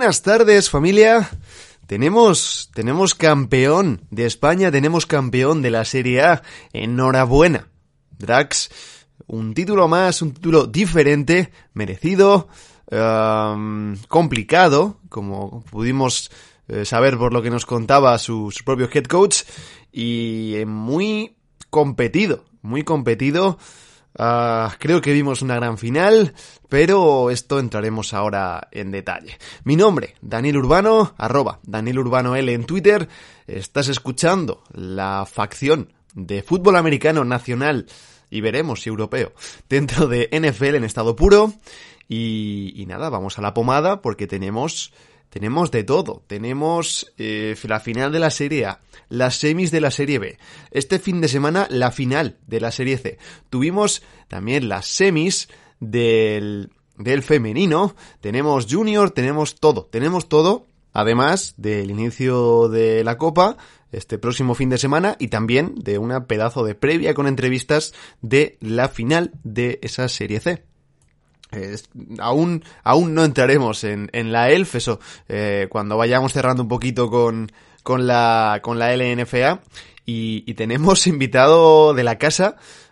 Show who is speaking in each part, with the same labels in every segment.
Speaker 1: Buenas tardes, familia. Tenemos campeón de España, tenemos campeón de la Serie A. Enhorabuena, Drax. Un título más, un título diferente, merecido, complicado, como pudimos saber por lo que nos contaba su propio head coach, y muy competido, muy competido. Creo que vimos una gran final, pero esto entraremos ahora en detalle. Mi nombre, Daniel Urbano, @DanielUrbanoL en Twitter. Estás escuchando la facción de fútbol americano nacional y veremos si europeo dentro de NFL en estado puro. Y nada, vamos a la pomada porque tenemos de todo. Tenemos la final de la Serie A, las semis de la Serie B. Este fin de semana, la final de la Serie C. Tuvimos también las semis del femenino. Tenemos junior, tenemos todo. Además del inicio de la Copa, este próximo fin de semana, y también de una pedazo de previa con entrevistas de la final de esa Serie C. Aún no entraremos en la ELF, eso cuando vayamos cerrando un poquito con la LNFA, y tenemos invitado de la casa.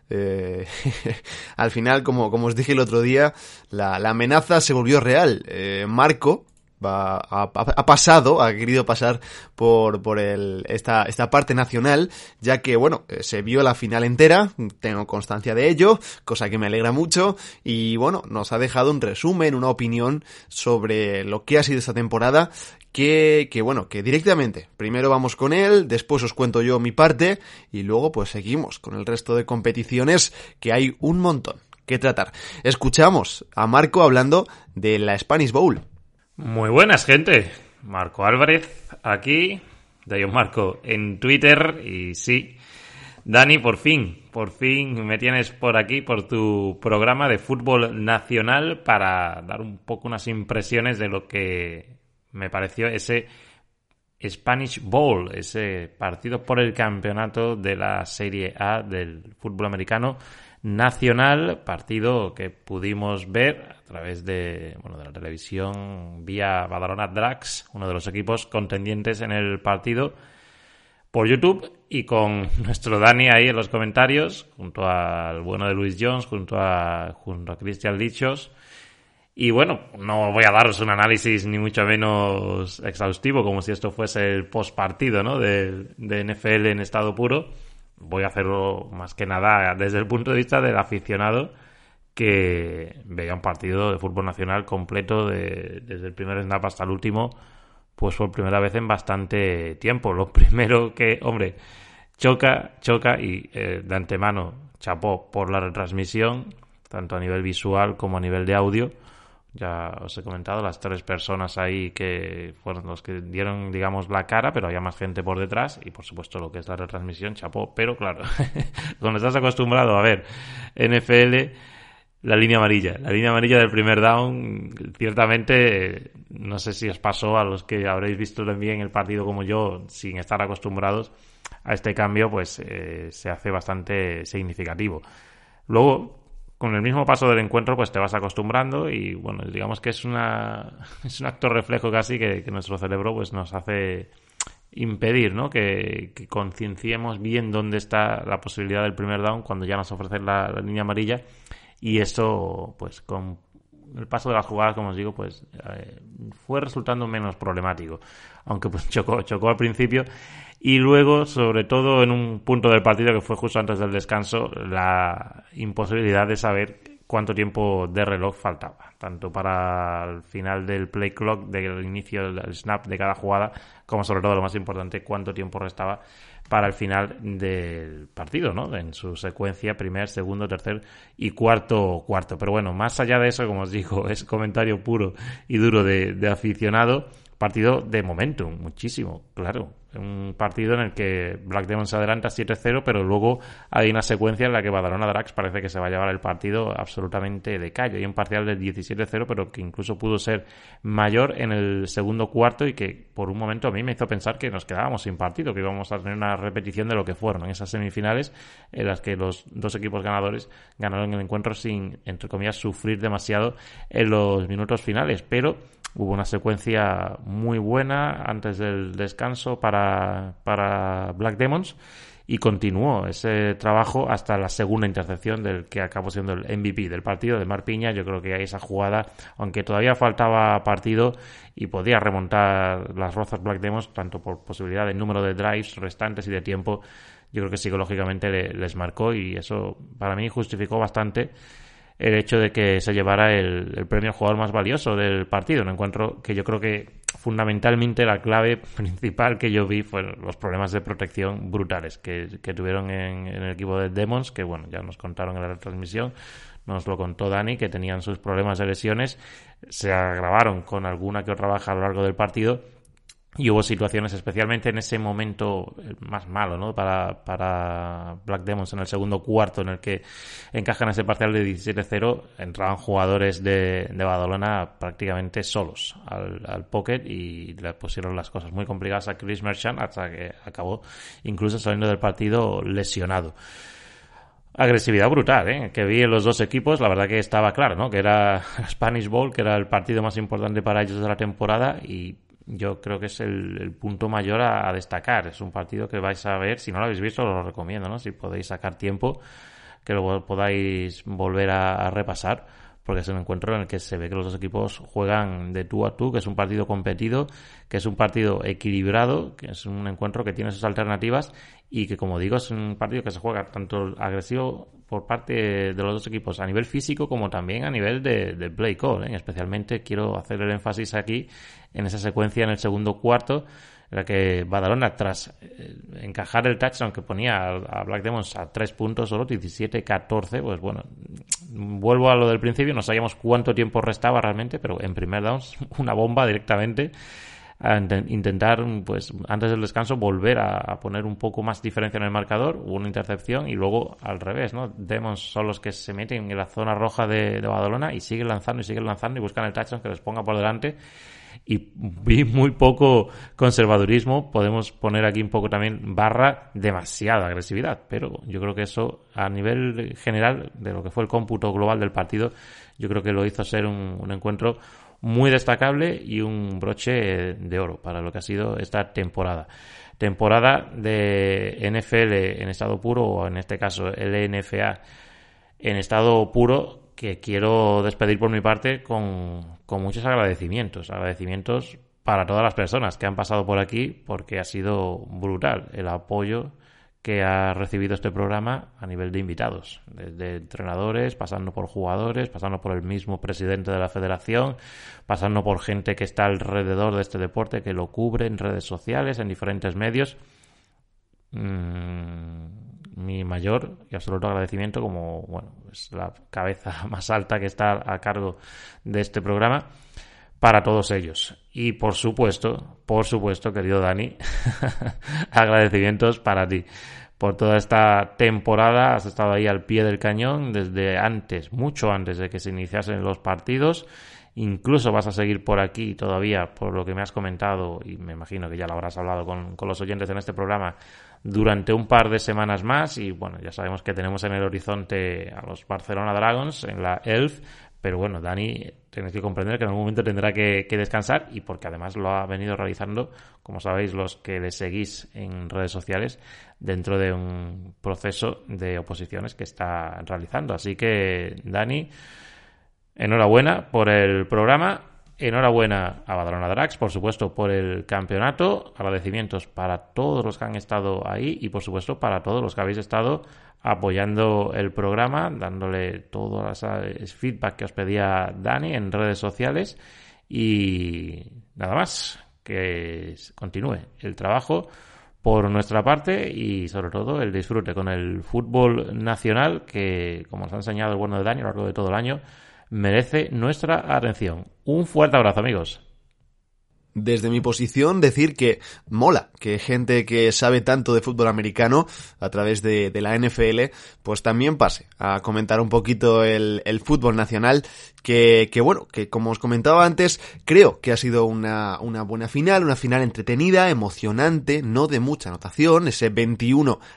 Speaker 1: Al final, como os dije el otro día, la amenaza se volvió real. Marco ha querido pasar por esta parte nacional, ya que se vio la final entera, tengo constancia de ello, cosa que me alegra mucho, y nos ha dejado un resumen, una opinión sobre lo que ha sido esta temporada, que directamente, primero vamos con él, después os cuento yo mi parte, y luego pues seguimos con el resto de competiciones, que hay un montón que tratar. Escuchamos a Marco hablando de la Spanish Bowl.
Speaker 2: Muy buenas, gente. Marco Álvarez aquí, de Marco en Twitter. Y sí, Dani, por fin me tienes por aquí, por tu programa de fútbol nacional, para dar un poco unas impresiones de lo que me pareció ese Spanish Bowl, ese partido por el campeonato de la Serie A del fútbol americano nacional, partido que pudimos ver a través de la televisión vía Badalona Drax, uno de los equipos contendientes en el partido, por YouTube, y con nuestro Dani ahí en los comentarios, junto al bueno de Luis Jones, junto a Cristian Lichos. Y no voy a daros un análisis ni mucho menos exhaustivo, como si esto fuese el postpartido, ¿no?, de NFL en estado puro. Voy a hacerlo más que nada desde el punto de vista del aficionado que veía un partido de fútbol nacional completo desde el primer snap hasta el último, pues por primera vez en bastante tiempo. Lo primero que, choca y de antemano chapó por la retransmisión, tanto a nivel visual como a nivel de audio. Ya os he comentado las 3 personas ahí que fueron los que dieron, digamos, la cara, pero había más gente por detrás, y por supuesto lo que es la retransmisión, chapó. Pero claro, cuando estás acostumbrado a ver NFL, la línea amarilla del primer down, ciertamente, no sé si os pasó a los que habréis visto también el partido como yo, sin estar acostumbrados a este cambio, pues se hace bastante significativo. Luego, con el mismo paso del encuentro, pues te vas acostumbrando, y digamos que es un acto reflejo casi que nuestro cerebro pues nos hace impedir, ¿no?, que concienciemos bien dónde está la posibilidad del primer down cuando ya nos ofrecen la línea amarilla. Y eso, pues con el paso de las jugadas, como os digo, pues fue resultando menos problemático, aunque pues chocó al principio. Y luego, sobre todo en un punto del partido que fue justo antes del descanso, la imposibilidad de saber cuánto tiempo de reloj faltaba, tanto para el final del play clock, del inicio del snap de cada jugada, como sobre todo, lo más importante, cuánto tiempo restaba para el final del partido, ¿no?, en su secuencia primer, segundo, tercer y cuarto. Pero más allá de eso, como os digo, es comentario puro y duro de aficionado. Partido de momentum, muchísimo, claro. Un partido en el que Black Demon se adelanta 7-0, pero luego hay una secuencia en la que Badalona Drax parece que se va a llevar el partido absolutamente de calle. Hay un parcial de 17-0, pero que incluso pudo ser mayor en el segundo cuarto, y que por un momento a mí me hizo pensar que nos quedábamos sin partido, que íbamos a tener una repetición de lo que fueron en esas semifinales, en las que los dos equipos ganadores ganaron el encuentro sin, entre comillas, sufrir demasiado en los minutos finales. Pero Hubo una secuencia muy buena antes del descanso para Black Demons y continuó ese trabajo hasta la segunda intercepción del que acabó siendo el MVP del partido, de Marc Piña. Yo creo que esa jugada, aunque todavía faltaba partido y podía remontar las rozas Black Demons, tanto por posibilidad de número de drives restantes y de tiempo, yo creo que psicológicamente les marcó, y eso para mí justificó bastante el hecho de que se llevara el premio al jugador más valioso del partido. Un encuentro que yo creo que fundamentalmente la clave principal que yo vi fueron los problemas de protección brutales que tuvieron en el equipo de Demons, que bueno, ya nos contaron en la retransmisión, nos lo contó Dani, que tenían sus problemas de lesiones, se agravaron con alguna que otra baja a lo largo del partido. Y hubo situaciones, especialmente en ese momento más malo, ¿no?, para Black Demons en el segundo cuarto, en el que encajan ese parcial de 17-0, entraban jugadores de Badalona prácticamente solos al pocket y le pusieron las cosas muy complicadas a Chris Merchant, hasta que acabó incluso saliendo del partido lesionado. Agresividad brutal, que vi en los dos equipos. La verdad que estaba claro, ¿no?, que era Spanish Bowl, que era el partido más importante para ellos de la temporada, y yo creo que es el punto mayor a destacar. Es un partido que vais a ver, si no lo habéis visto, os lo recomiendo, ¿no?, si podéis sacar tiempo, que lo podáis volver a repasar, porque es un encuentro en el que se ve que los dos equipos juegan de tú a tú, que es un partido competido, que es un partido equilibrado, que es un encuentro que tiene sus alternativas y que, como digo, es un partido que se juega tanto agresivo por parte de los dos equipos a nivel físico como también a nivel de play call, Especialmente quiero hacer el énfasis aquí en esa secuencia en el segundo cuarto, en la que Badalona, tras encajar el touchdown que ponía a Black Demons a 3 puntos solo, 17-14, pues bueno, vuelvo a lo del principio, no sabíamos cuánto tiempo restaba realmente, pero en primer downs una bomba directamente, a intentar, pues antes del descanso, volver a poner un poco más diferencia en el marcador. Hubo una intercepción y luego al revés, ¿no? Demons son los que se meten en la zona roja de Badalona y siguen lanzando y buscan el touchdown que les ponga por delante. Y vi muy poco conservadurismo, podemos poner aquí un poco también barra demasiada agresividad, pero yo creo que eso a nivel general de lo que fue el cómputo global del partido, yo creo que lo hizo ser un encuentro muy destacable y un broche de oro para lo que ha sido esta temporada de NFL en estado puro, o en este caso LNFA en estado puro, que quiero despedir por mi parte con muchos agradecimientos para todas las personas que han pasado por aquí, porque ha sido brutal el apoyo que ha recibido este programa a nivel de invitados, desde entrenadores, pasando por jugadores, pasando por el mismo presidente de la federación, pasando por gente que está alrededor de este deporte, que lo cubre en redes sociales, en diferentes medios. Mi mayor y absoluto agradecimiento, como bueno, es la cabeza más alta que está a cargo de este programa, para todos ellos. Y por supuesto, querido Dani, agradecimientos para ti por toda esta temporada. Has estado ahí al pie del cañón desde antes, mucho antes de que se iniciasen los partidos. Incluso vas a seguir por aquí todavía, por lo que me has comentado, y me imagino que ya lo habrás hablado con los oyentes en este programa, durante un par de semanas más. Y bueno, ya sabemos que tenemos en el horizonte a los Barcelona Dragons en la ELF, pero bueno, Dani, tenéis que comprender que en algún momento tendrá que descansar, y porque además lo ha venido realizando, como sabéis los que le seguís en redes sociales, dentro de un proceso de oposiciones que está realizando. Así que, Dani, enhorabuena por el programa, enhorabuena a Badalona Drags, por supuedo, por el campeonato, agradecimientos para todos los que han estado ahí y por supuesto para todos los que habéis estado apoyando el programa, dándole todo ese feedback que os pedía Dani en redes sociales. Y nada más, que continúe el trabajo por nuestra parte y sobre todo el disfrute con el fútbol nacional, que, como nos ha enseñado el bueno de Dani a lo largo de todo el año, merece nuestra atención. Un fuerte abrazo, amigos.
Speaker 1: Desde mi posición, decir que mola que gente que sabe tanto de fútbol americano a través de la NFL, pues también pase a comentar un poquito el fútbol nacional, que bueno, que como os comentaba antes, creo que ha sido una buena final, una final entretenida, emocionante, no de mucha anotación, ese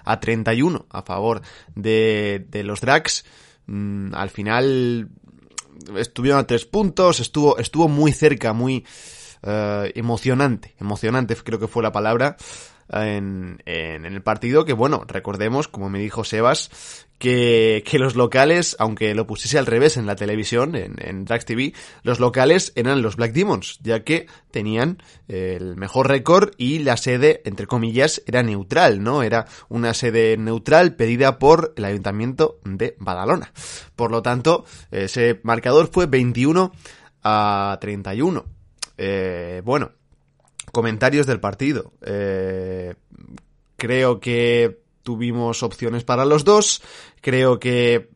Speaker 1: 21-31 a favor de los Drags. Al final estuvieron a 3 puntos, estuvo muy cerca, muy emocionante creo que fue la palabra, en el partido, que bueno, recordemos, como me dijo Sebas, que los locales, aunque lo pusiese al revés en la televisión, en Drax TV, los locales eran los Black Demons, ya que tenían el mejor récord y la sede, entre comillas, era neutral, ¿no? Era una sede neutral pedida por el Ayuntamiento de Badalona. Por lo tanto, ese marcador fue 21-31. Bueno, comentarios del partido. Creo que tuvimos opciones para los dos. Creo que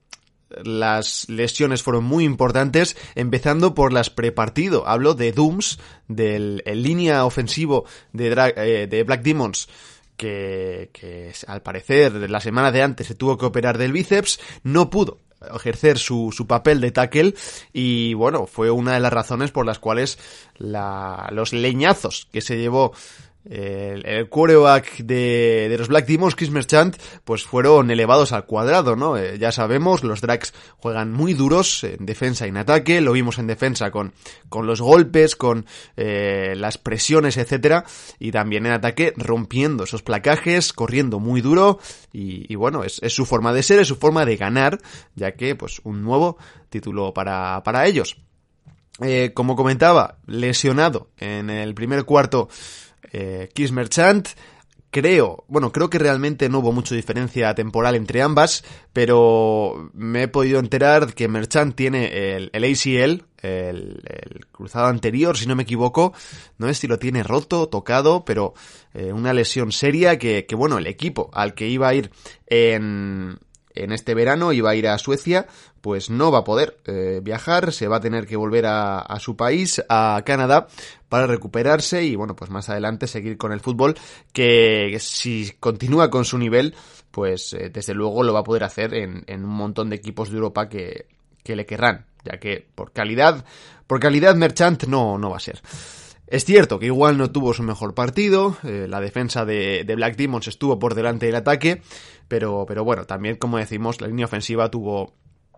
Speaker 1: las lesiones fueron muy importantes, empezando por las prepartido. Hablo de Dooms, del línea ofensivo de Black Demons, que al parecer la semana de antes se tuvo que operar del bíceps, no pudo ejercer su papel de tackle, y bueno, fue una de las razones por las cuales los leñazos que se llevó el quarterback de los Black Demons, Chris Merchant, pues fueron elevados al cuadrado, ¿no? Ya sabemos, los Drags juegan muy duros en defensa y en ataque, lo vimos en defensa con los golpes, con las presiones, etcétera, y también en ataque rompiendo esos placajes, corriendo muy duro, y bueno, es su forma de ser, es su forma de ganar, ya que pues un nuevo título para ellos. Como comentaba, lesionado en el primer cuarto Chris Merchant. Creo que realmente no hubo mucha diferencia temporal entre ambas, pero me he podido enterar que Merchant tiene el ACL, el cruzado anterior, si no me equivoco, no sé si lo tiene roto, tocado, pero una lesión seria que bueno, el equipo al que iba a ir en este verano, iba a ir a Suecia, pues no va a poder viajar, se va a tener que volver a su país, a Canadá, para recuperarse y bueno, pues más adelante seguir con el fútbol, que si continúa con su nivel, pues desde luego lo va a poder hacer en un montón de equipos de Europa que le querrán, ya que por calidad Merchant no va a ser. Es cierto que igual no tuvo su mejor partido, la defensa de Black Demons estuvo por delante del ataque, pero bueno, también, como decimos, la línea ofensiva tuvo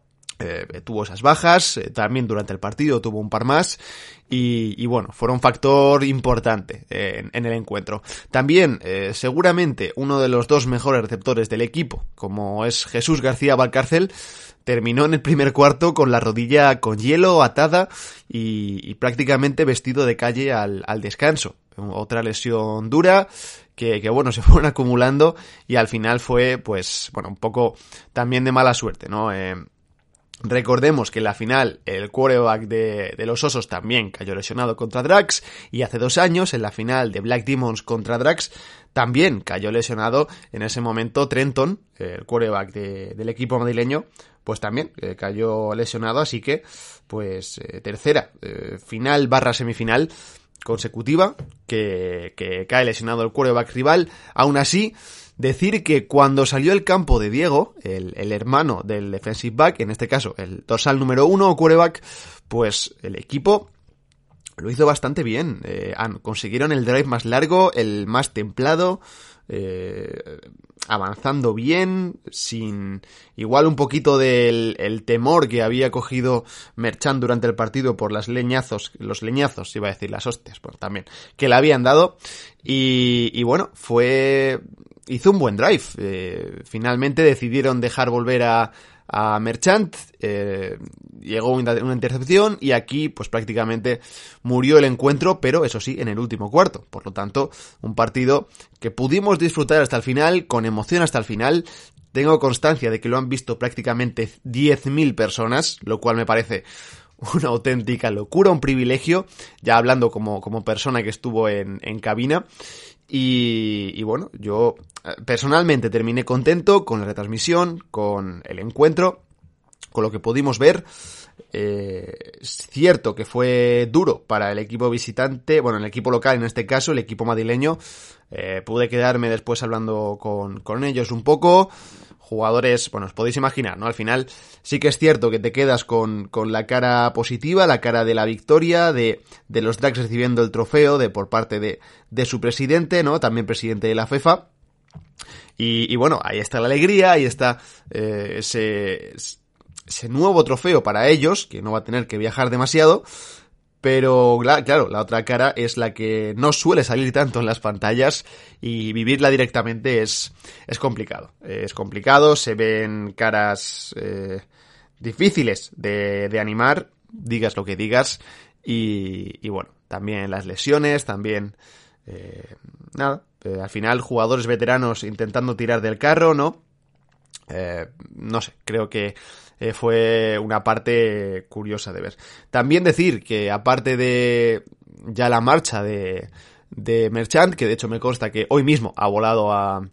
Speaker 1: esas bajas, también durante el partido tuvo un par más, y bueno, fueron un factor importante en el encuentro. También, seguramente, uno de los dos mejores receptores del equipo, como es Jesús García Valcárcel, terminó en el primer cuarto con la rodilla con hielo, atada y prácticamente vestido de calle al descanso. Otra lesión dura que bueno, se fueron acumulando y al final fue, pues, bueno, un poco también de mala suerte, ¿no? Recordemos que en la final el quarterback de los Osos también cayó lesionado contra Drax, y hace 2 años en la final de Black Demons contra Drax también cayó lesionado en ese momento Trenton, el quarterback del equipo madrileño, pues también cayó lesionado, así que pues tercera final / semifinal consecutiva que cae lesionado el quarterback rival. Aún así, decir que cuando salió el campo de Diego, el hermano del defensive back, en este caso el dorsal número 1 quarterback, pues el equipo lo hizo bastante bien. Consiguieron el drive más largo, el más templado, avanzando bien, sin igual un poquito del temor que había cogido Merchant durante el partido por los leñazos, iba a decir las hostias, pues también, que le habían dado, y bueno, hizo un buen drive. Finalmente decidieron dejar volver a Merchant, llegó una intercepción y aquí pues prácticamente murió el encuentro, pero eso sí, en el último cuarto. Por lo tanto, un partido que pudimos disfrutar hasta el final, con emoción hasta el final. Tengo constancia de que lo han visto prácticamente 10.000 personas, lo cual me parece una auténtica locura, un privilegio, ya hablando como persona que estuvo en cabina. Y bueno, yo personalmente terminé contento con la retransmisión, con el encuentro, con lo que pudimos ver. Es cierto que fue duro para el equipo visitante, bueno, el equipo local en este caso, el equipo madrileño. Pude quedarme después hablando con ellos un poco. Jugadores, bueno, os podéis imaginar, ¿no? Al final sí que es cierto que te quedas con la cara positiva, la cara de la victoria, de los Drags recibiendo el trofeo por parte de su presidente, ¿no? También presidente de la FIFA. Y bueno, ahí está la alegría, ahí está ese nuevo trofeo para ellos, que no va a tener que viajar demasiado, pero claro, la otra cara es la que no suele salir tanto en las pantallas y vivirla directamente es complicado. Es complicado, se ven caras difíciles de animar, digas lo que digas, y bueno, también las lesiones, también al final jugadores veteranos intentando tirar del carro, ¿no? No sé, creo que fue una parte curiosa de ver. También decir que aparte de ya la marcha de Merchant, que de hecho me consta que hoy mismo ha volado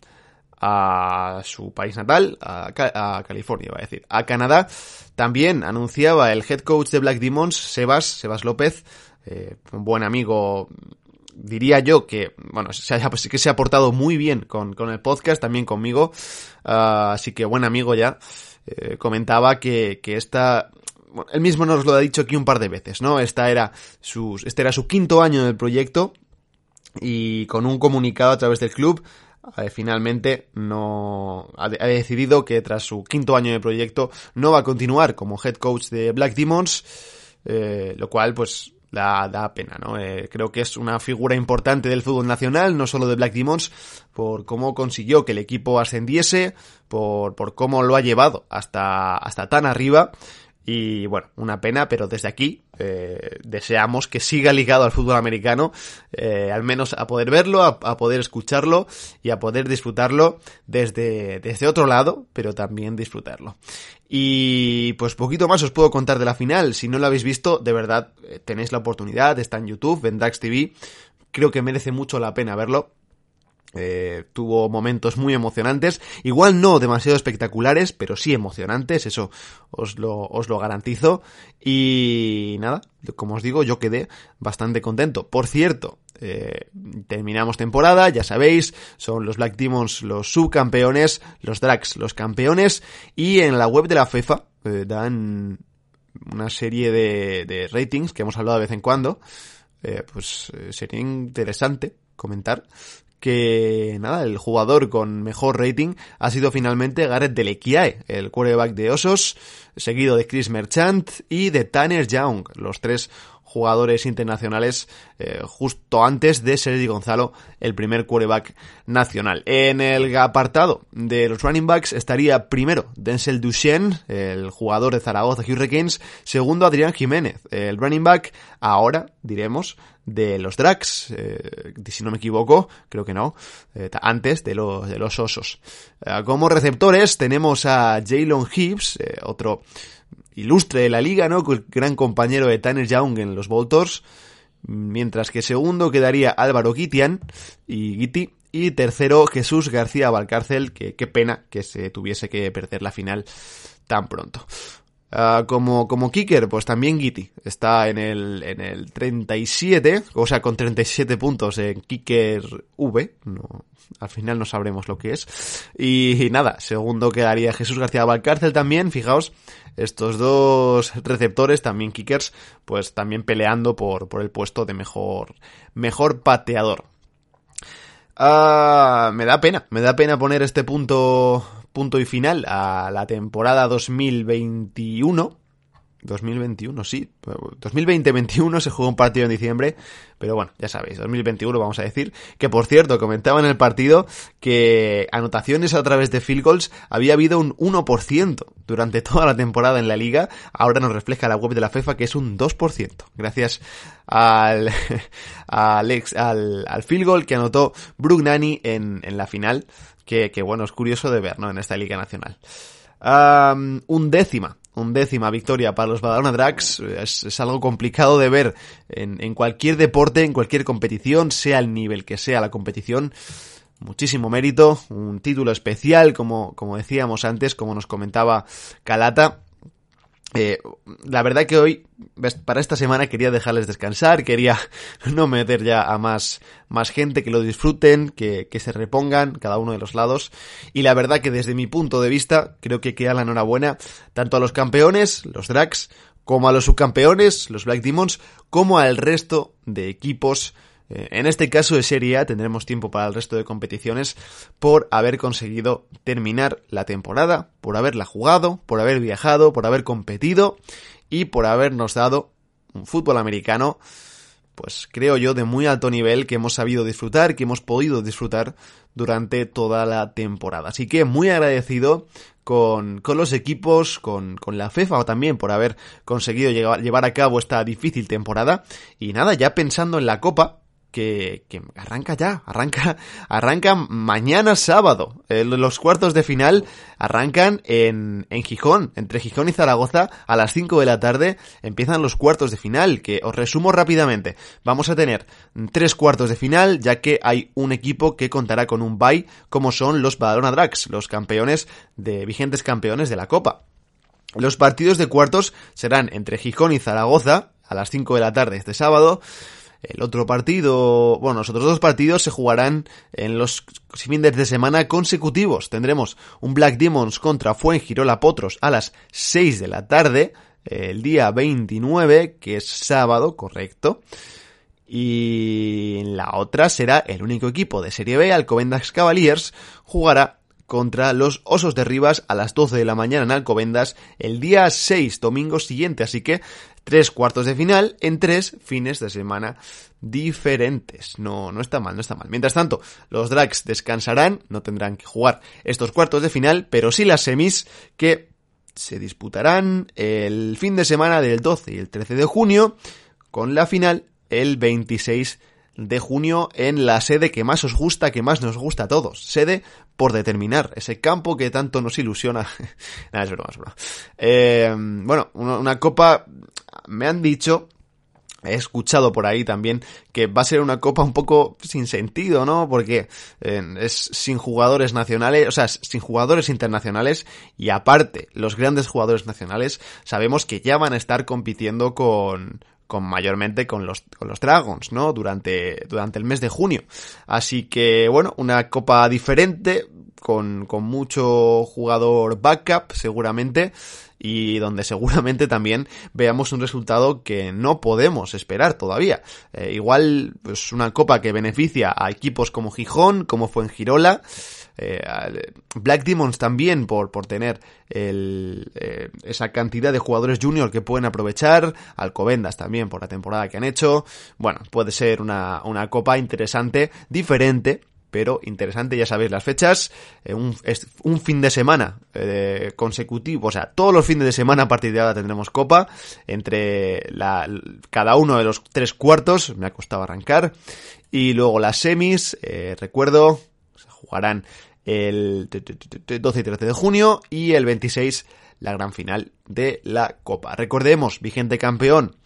Speaker 1: a su país natal, a California, iba a decir, a Canadá, también anunciaba el head coach de Black Demons, Sebas López, un buen amigo, diría yo que, bueno, que se ha portado muy bien con el podcast, también conmigo, así que buen amigo ya, comentaba que esta, bueno, él mismo nos lo ha dicho aquí un par de veces, ¿no? Este era su 5º año del proyecto y con un comunicado a través del club, finalmente no ha decidido que tras su 5º año de proyecto no va a continuar como head coach de Black Demons, lo cual pues da pena, ¿no? Creo que es una figura importante del fútbol nacional, no solo de Black Demons, por cómo consiguió que el equipo ascendiese, por cómo lo ha llevado hasta tan arriba. Y bueno, una pena, pero desde aquí deseamos que siga ligado al fútbol americano, al menos a poder verlo, a poder escucharlo y a poder disfrutarlo desde otro lado, pero también disfrutarlo. Y pues poquito más os puedo contar de la final. Si no lo habéis visto, de verdad tenéis la oportunidad, está en YouTube, en Drax TV, creo que merece mucho la pena verlo. Tuvo momentos muy emocionantes, igual no demasiado espectaculares, pero sí emocionantes, eso os lo garantizo. Y nada, como os digo, yo quedé bastante contento. Por cierto, terminamos temporada, ya sabéis, son los Black Demons los subcampeones, los Drags los campeones, y en la web de la FIFA dan una serie de ratings que hemos hablado de vez en cuando. Pues sería interesante comentar que nada, el jugador con mejor rating ha sido finalmente Garrett Delekiae, el quarterback de Osos, seguido de Chris Merchant y de Tanner Young, los 3 jugadores internacionales justo antes de Sergi Gonzalo, el primer quarterback nacional. En el apartado de los running backs estaría primero Denzel Duchenne, el jugador de Zaragoza Hurricanes, segundo Adrián Jiménez, el running back, ahora diremos, de los Drags, si no me equivoco, creo que no, antes de los Osos. Como receptores tenemos a Jalen Hibbs, otro ilustre de la liga, ¿no? Gran compañero de Tanner Young en los Voltors, mientras que segundo quedaría Álvaro Gitti, y tercero Jesús García Valcárcel, que qué pena que se tuviese que perder la final tan pronto. Como kicker, pues también Gitti está en el 37, o sea, con 37 puntos en kicker V, no, al final no sabremos lo que es. Y nada, segundo quedaría Jesús García Valcárcel también, fijaos, estos 2 receptores, también kickers, pues también peleando por el puesto de mejor pateador. Me da pena poner este punto y final a la temporada 2021, sí, 2020-21 se jugó un partido en diciembre, pero bueno, ya sabéis, 2021 vamos a decir, que por cierto, comentaba en el partido que anotaciones a través de field goals había habido un 1% durante toda la temporada en la liga, ahora nos refleja la web de la FIFA que es un 2%, gracias al field goal que anotó Brooke Nanny en la final, que bueno, es curioso de ver, ¿no? En esta liga nacional. Undécima victoria para los Badalona Drags, es algo complicado de ver en cualquier deporte, en cualquier competición, sea el nivel que sea la competición. Muchísimo mérito, un título especial, como decíamos antes, como nos comentaba Calata. La verdad que hoy, para esta semana, quería dejarles descansar, quería no meter ya a más gente, que lo disfruten, que se repongan cada uno de los lados, y la verdad que desde mi punto de vista creo que queda la enhorabuena tanto a los campeones, los Drags, como a los subcampeones, los Black Demons, como al resto de equipos En este caso de Serie A tendremos tiempo para el resto de competiciones por haber conseguido terminar la temporada, por haberla jugado, por haber viajado, por haber competido y por habernos dado un fútbol americano, pues creo yo, de muy alto nivel, que hemos sabido disfrutar, que hemos podido disfrutar durante toda la temporada. Así que muy agradecido con los equipos, con la FIFA también por haber conseguido llevar a cabo esta difícil temporada. Y nada, ya pensando en la Copa, que arranca ya, arranca mañana sábado. Los cuartos de final arrancan en Gijón, entre Gijón y Zaragoza, a las 5 de la tarde empiezan los cuartos de final, que os resumo rápidamente. Vamos a tener 3 cuartos de final, ya que hay un equipo que contará con un bye, como son los Badalona Drags, los vigentes campeones de la Copa. Los partidos de cuartos serán entre Gijón y Zaragoza, a las 5 de la tarde este sábado. El otro partido, bueno, los otros 2 partidos se jugarán en los fines de semana consecutivos. Tendremos un Black Demons contra Fuengirola Potros a las 6 de la tarde, el día 29, que es sábado, correcto. Y en la otra será el único equipo de Serie B, Alcobendas Cavaliers, jugará contra los Osos de Rivas a las 12 de la mañana en Alcobendas el día 6, domingo siguiente. Así que 3 cuartos de final en 3 fines de semana diferentes. No está mal. Mientras tanto, los Drags descansarán, no tendrán que jugar estos cuartos de final, pero sí las semis, que se disputarán el fin de semana del 12 y el 13 de junio, con la final el 26 de junio en la sede que más os gusta, que más nos gusta a todos. Sede por determinar, ese campo que tanto nos ilusiona. Nada, es broma. Bueno, una copa, me han dicho, he escuchado por ahí también, que va a ser una copa un poco sin sentido, ¿no? Porque es sin jugadores nacionales, o sea, sin jugadores internacionales, y aparte, los grandes jugadores nacionales sabemos que ya van a estar compitiendo mayormente con los Dragons, ¿no? Durante el mes de junio. Así que, bueno, una copa diferente, con mucho jugador backup, seguramente, y donde seguramente también veamos un resultado que no podemos esperar todavía. Igual, pues una copa que beneficia a equipos como Gijón, como Fuengirola, Black Demons también por tener esa cantidad de jugadores junior que pueden aprovechar, Alcobendas también por la temporada que han hecho. Bueno, puede ser una copa interesante, diferente, pero interesante. Ya sabéis las fechas, un fin de semana consecutivo, o sea, todos los fines de semana a partir de ahora tendremos copa, entre cada uno de los 3 cuartos, me ha costado arrancar, y luego las semis, recuerdo, se jugarán el 12 y 13 de junio, y el 26 la gran final de la Copa. Recordemos, vigente campeón,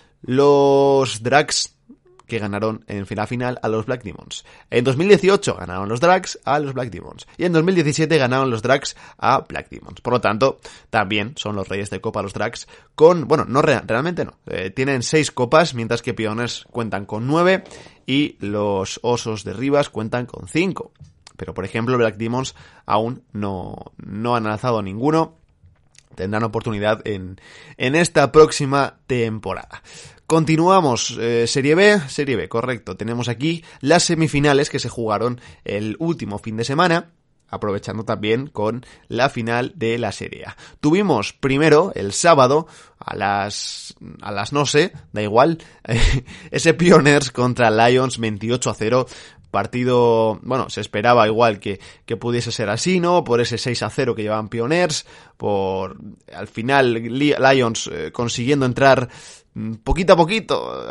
Speaker 1: los Drags, que ganaron en la final a los Black Demons. En 2018 ganaron los Drags a los Black Demons. Y en 2017 ganaron los Drags a Black Demons. Por lo tanto, también son los reyes de Copa los Drags con... Bueno, realmente no. Tienen 6 copas, mientras que Pioneers cuentan con 9 y los Osos de Rivas cuentan con 5. Pero, por ejemplo, Black Demons aún no han alzado ninguno. Tendrán oportunidad en esta próxima temporada. Continuamos, Serie B, correcto. Tenemos aquí las semifinales que se jugaron el último fin de semana, aprovechando también con la final de la Serie A. Tuvimos primero, el sábado, a las no sé, da igual, ese Pioneers contra Lions 28-0. Partido, bueno, se esperaba igual que pudiese ser así, ¿no? Por ese 6-0 que llevaban Pioneers, al final Lions consiguiendo entrar poquito a poquito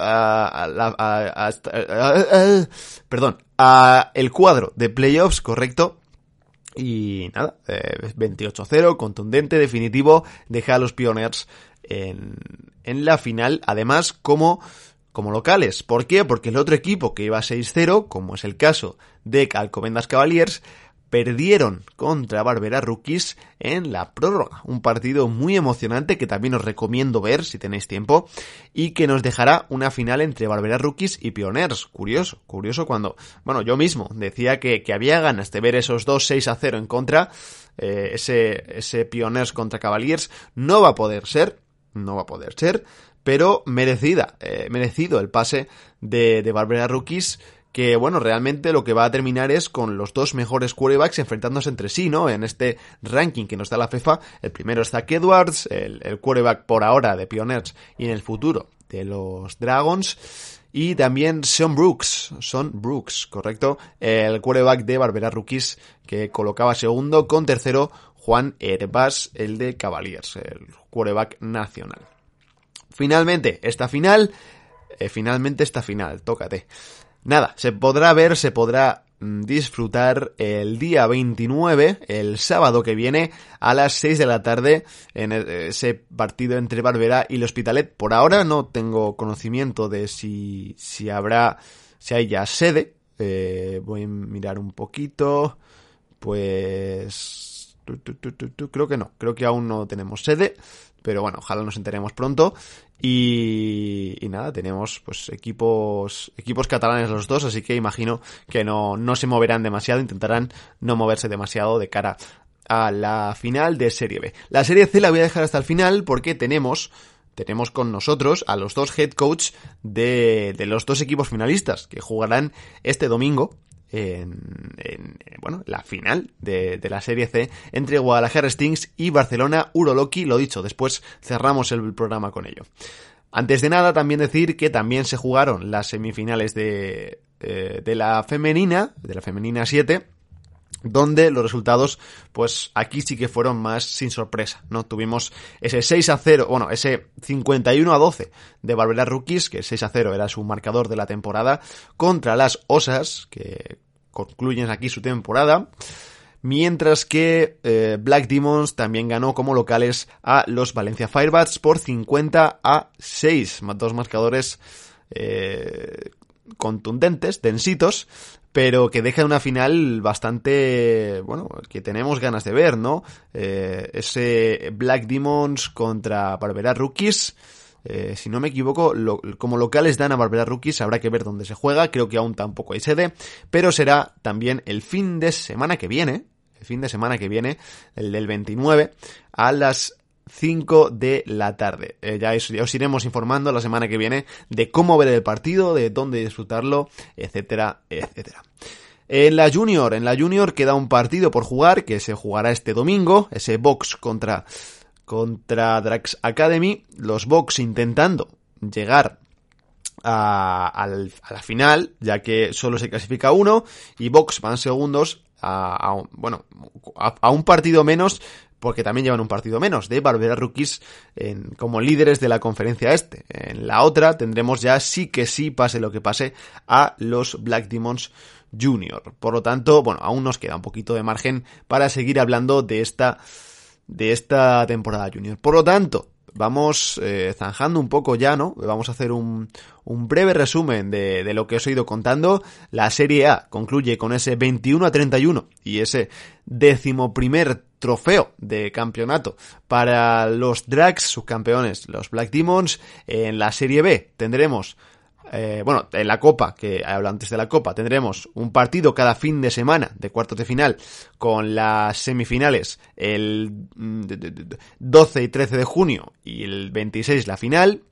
Speaker 1: a el cuadro de playoffs, correcto. Y nada, 28-0, contundente, definitivo, deja a los Pioneers en la final, además como locales. ¿Por qué? Porque el otro equipo que iba 6-0, como es el caso de Alcobendas Cavaliers, perdieron contra Barbera Rookies en la prórroga. Un partido muy emocionante que también os recomiendo ver si tenéis tiempo, y que nos dejará una final entre Barbera Rookies y Pioneers. Curioso cuando, bueno, yo mismo decía que había ganas de ver esos 6-0 en contra, ese Pioneers contra Cavaliers. No va a poder ser, pero merecido el pase de Barbera Rookies, que bueno, realmente lo que va a terminar es con los dos mejores quarterbacks enfrentándose entre sí, ¿no? En este ranking que nos da la FIFA, el primero es Zach Edwards, el quarterback por ahora de Pioneers y en el futuro de los Dragons, y también Sean Brooks, correcto, el quarterback de Barbera Rookies, que colocaba segundo, con tercero Juan Herbás, el de Cavaliers, el quarterback nacional. Finalmente esta final, tócate. Nada, se podrá disfrutar el día 29, el sábado que viene, a las 6 de la tarde, en ese partido entre Barbera y el Hospitalet. Por ahora no tengo conocimiento de si hay ya sede. Voy a mirar un poquito. Pues creo que no, creo que aún no tenemos sede, pero bueno, ojalá nos enteremos pronto. Y nada, tenemos pues equipos catalanes los dos, así que imagino que no se moverán demasiado, intentarán no moverse demasiado de cara a la final de Serie B. La Serie C la voy a dejar hasta el final porque tenemos con nosotros a los dos head coach de los dos equipos finalistas que jugarán este domingo en la final de la Serie C entre Guadalajara Stings y Barcelona Uroloki. Lo dicho, después cerramos el programa con ello. Antes de nada, también decir que también se jugaron las semifinales de la femenina 7, donde los resultados, pues aquí sí que fueron más sin sorpresa, ¿no? Tuvimos ese 6-0, ese 51-12 de Barbera Rookies, que 6-0 era su marcador de la temporada, contra las Osas, que concluyen aquí su temporada, mientras que Black Demons también ganó como locales a los Valencia Firebats por 50-6, dos marcadores contundentes, densitos, pero que deja una final bastante, que tenemos ganas de ver, ¿no? Ese Black Demons contra Barbera Rookies, si no me equivoco, como locales dan a Barbera Rookies, habrá que ver dónde se juega, creo que aún tampoco hay sede, pero será también el fin de semana que viene, el del 29, a las 5 de la tarde. Ya os iremos informando la semana que viene de cómo ver el partido, de dónde disfrutarlo, etcétera, etcétera. En la Junior queda un partido por jugar que se jugará este domingo, ese Box contra Drax Academy, los Box intentando llegar a la final, ya que solo se clasifica uno, y Box van segundos a un partido menos, porque también llevan un partido menos, de Barbera Rookies como líderes de la conferencia este. En la otra tendremos ya sí que sí, pase lo que pase, a los Black Demons Junior. Por lo tanto, aún nos queda un poquito de margen para seguir hablando de esta temporada Junior. Por lo tanto, vamos zanjando un poco ya, ¿no? Vamos a hacer un breve resumen de lo que os he ido contando. La Serie A concluye con ese 21-31 y ese 11º trofeo de campeonato para los Drags, subcampeones, los Black Demons. En la Serie B tendremos, en la Copa, que hablo antes de la Copa, tendremos un partido cada fin de semana de cuartos de final, con las semifinales el 12 y 13 de junio y el 26 la final.